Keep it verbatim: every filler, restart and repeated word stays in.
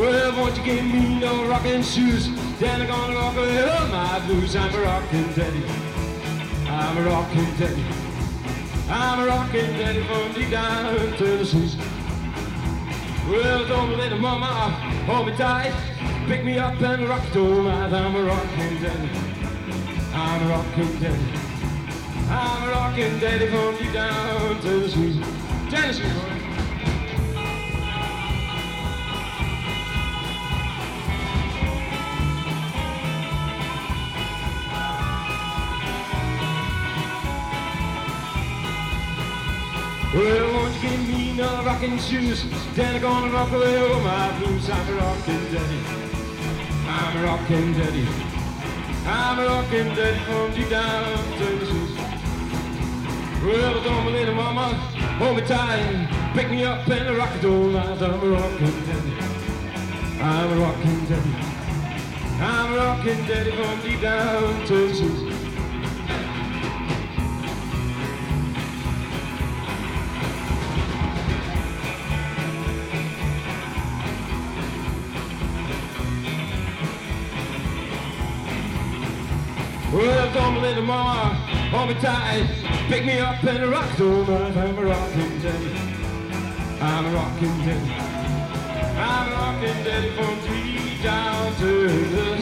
Well, won't you give me no rocking shoes? Then I'm gonna rock away all my blues. I'm a rockin' daddy. I'm a rockin' daddy. I'm a rockin' daddy from deep down in Tennessee. Well, don't let mama hold me tight. Pick me up and rock it all night. I'm a rockin' daddy. I'm a rockin' daddy. I'm a rockin' daddy from deep down in Tennessee. Tennessee, boy. Well, won't you give me no rocking shoes? Then I'm gonna rock away all my blues. I'm a rockin' daddy. I'm a rockin' daddy. I'm a rockin' daddy from deep down Tennessee. Well, don't my little mama hold me tight. Pick me up and rock it all night. I'm a rockin' daddy. I'm a rockin' daddy. I'm a rockin' daddy from deep down Tennessee. Well, don't my little mama hold me tight. Pick me up and rock it all night. I'm a rockin' daddy. I'm a rockin' daddy. I'm a rockin' daddy from deep down to the